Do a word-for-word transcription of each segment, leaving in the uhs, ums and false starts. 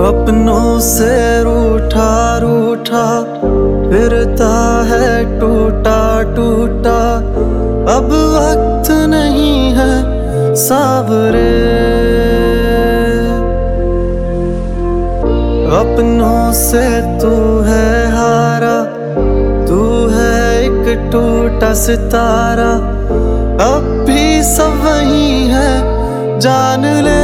अपनों से रूठा रूठा फिरता है टूटा टूटा। अब वक्त नहीं है सावरे, अपनों से तू है हारा, तू है एक टूटा सितारा। अब भी सब वही है जान ले,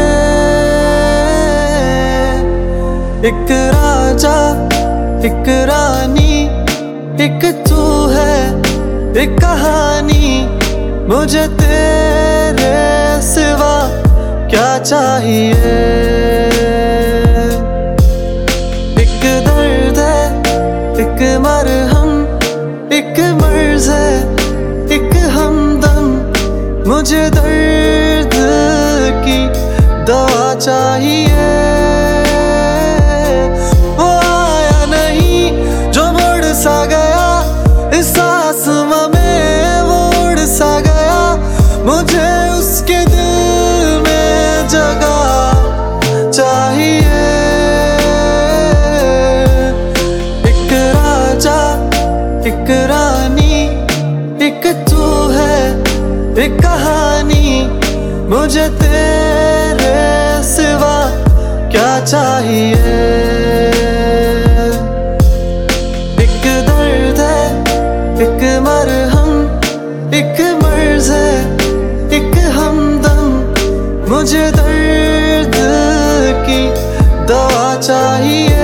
एक राजा एक रानी, एक तू है एक कहानी। मुझे तेरे सिवा क्या चाहिए। एक दर्द है एक मरहम, एक मर्ज है एक हमदम। मुझे दर्द की दवा चाहिए। वो आया नहीं जो मुड़ सा गया, इस आसमां में वो उड़ सा गया। मुझे उसके दिल में जगह चाहिए। एक राजा एक रानी, एक तू है एक कहानी। मुझे तेरे सिवा क्या चाहिए। एक दर्द है एक मरहम, एक मर्ज है एक हमदम। मुझे दर्द की दवा चाहिए।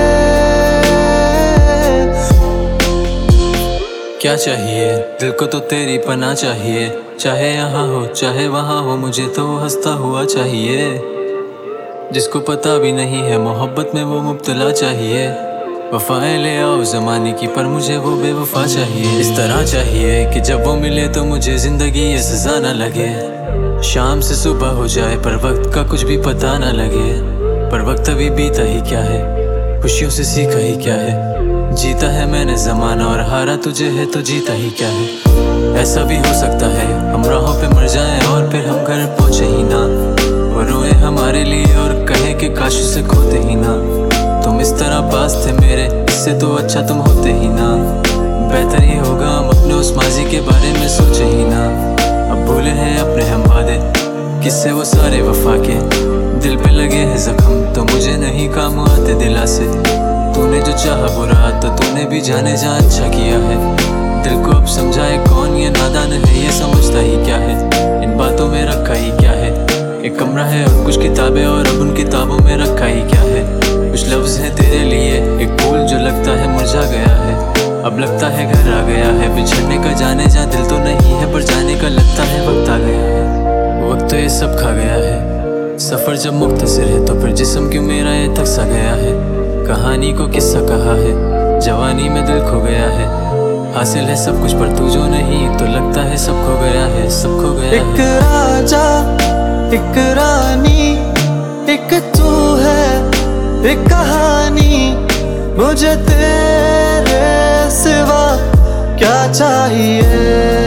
क्या चाहिए दिल को तो तेरी पनाह चाहिए, चाहे यहाँ हो चाहे वहाँ हो। मुझे तो हंसता हुआ चाहिए, जिसको पता भी नहीं है मोहब्बत में वो मुब्तला चाहिए। वफाएं ले आओ ज़माने की, पर मुझे वो बेवफा चाहिए। इस तरह चाहिए कि जब वो मिले तो मुझे ज़िंदगी ये सज़ा न लगे। शाम से सुबह हो जाए पर वक्त का कुछ भी पता न लगे। पर वक्त अभी बीता ही क्या है, खुशियों से सीखा ही क्या है। जीता है मैंने ज़माना और हारा तुझे है तो जीता ही क्या है। ऐसा भी हो सकता है हम राहों पे मर जाएं और फिर हम घर पहुँचे ही ना। वो रोए हमारे लिए और कहे कि काश उसे खोते ही ना। तुम इस तरह पास थे मेरे, इससे तो अच्छा तुम होते ही ना। बेहतर ही होगा हम अपने उस माजी के बारे में सोचे ही ना। अब भूले हैं अपने हम वादे, किससे वो सारे वफा के। दिल पे लगे हैं जख्म तो मुझे नहीं काम आते दिला से। तूने जो चाहा बुरा तो तूने भी जाने जा अच्छा किया है। दिल को अब समझाए कौन ये नादान है, ये समझता ही क्या है। इन बातों में रखा ही क्या है। एक कमरा है और कुछ किताबें और अब उन किताबों में रखा ही क्या है। कुछ लफ्ज है तेरे लिए, एक फूल जो लगता है मुरझा गया है। अब लगता है घर आ गया है, बिछड़ने का जाने जा दिल तो नहीं है, पर जाने का लगता है वक्त आ गया है। वक्त तो ये सब खा गया है, सफर जब मुख्तसर है तो फिर जिस्म क्यों मेरा ये थक सा गया है। कहानी को किस्सा कहा है, जवानी में दिल खो गया है। हासिल है सब कुछ पर तू जो नहीं, तो लगता है सब खो गया है, सब खो गया है। एक राजा एक रानी, एक तू है एक कहानी। मुझे तेरे सिवा क्या चाहिए।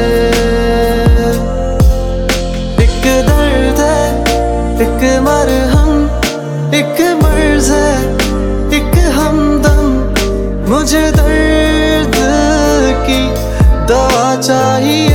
एक दर्द है एक मरहम, एक मर्ज है एक हमदम। मुझे दर्द की दवा चाहिए।